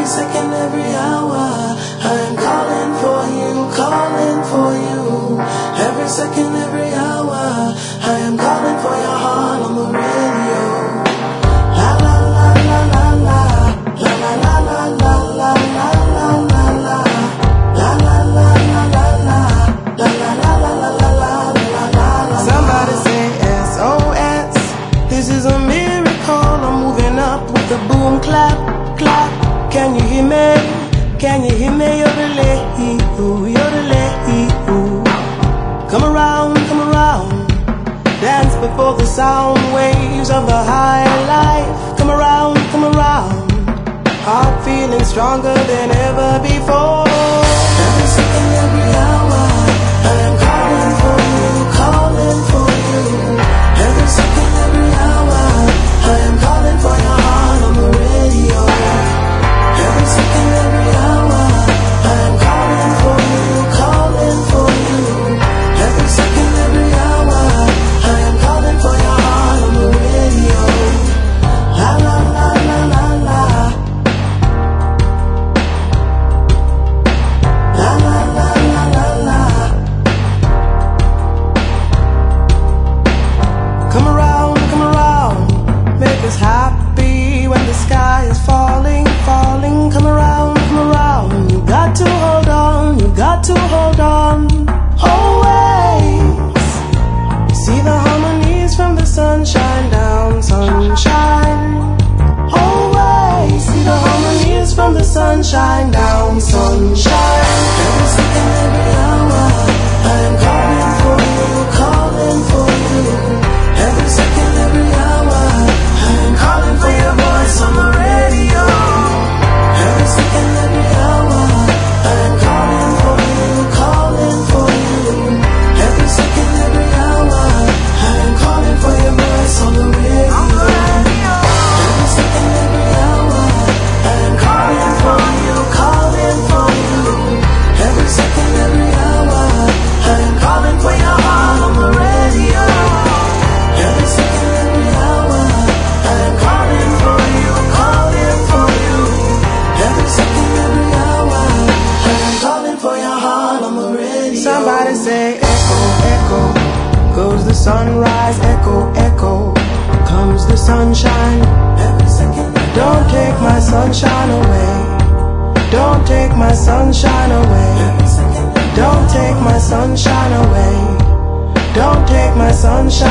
second, every hour, I am calling for you, calling for you. Every second, every hour, I am calling for your heart on the radio. La la la la la la, la la la la la la la la la la, la la la la la la, la la la la la la la la la. Somebody say SOS, this is a miracle. I'm moving up with the boom clap, clap. Can you hear me? Can you hear me? Yodelay-hee-oo, yodelay-hee-oo. Come around, dance before the sound waves of the high life. Come around, heart feeling stronger than ever before. Every second, every hour, I am calling for you, calling for you. Every second, every hour, I am calling for your heart on the radio. Every second, every hour, I am calling for you, calling for you. Every second, every hour, I am calling for your heart on the radio. La la la la la la. La la la la la la. Come around, make us happy when the sky is falling, falling. Come around, you got to hold on, you got to hold on. Always see the harmonies from the sunshine down, sunshine. Always see the harmonies from the sunshine down, sunshine. Every second, every hour, I am calling for you, calling for you. Every second, every hour, I am calling for your voice on the radio. Every second, every hour, I am calling for you, calling for you. Every second, every hour, I am calling for your voice on the radio. Every second, every hour, I am calling for you, calling for you. Every second, every hour, I am calling for your heart on the radio. Every second, every hour, I am calling for you, calling for you. Every second, every hour, I am calling for your heart on the radio. Somebody say echo, echo, goes the sunrise, echo, echo, comes the sunshine. Every second, don't take my sunshine away. Don't take my sunshine away. Every second, don't take my sunshine away. Don't take my sunshine